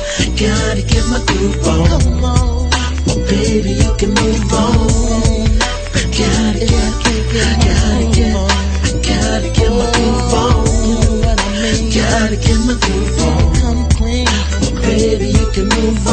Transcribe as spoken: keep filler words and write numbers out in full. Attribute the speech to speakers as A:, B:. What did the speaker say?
A: Gotta get my groove on.
B: Come on,
A: Oh, baby, you can move on. Gotta get, gotta get, gotta get my groove on.
B: you know what I mean.
A: Gotta get my groove on.
B: Come clean,
A: Oh, baby, you can move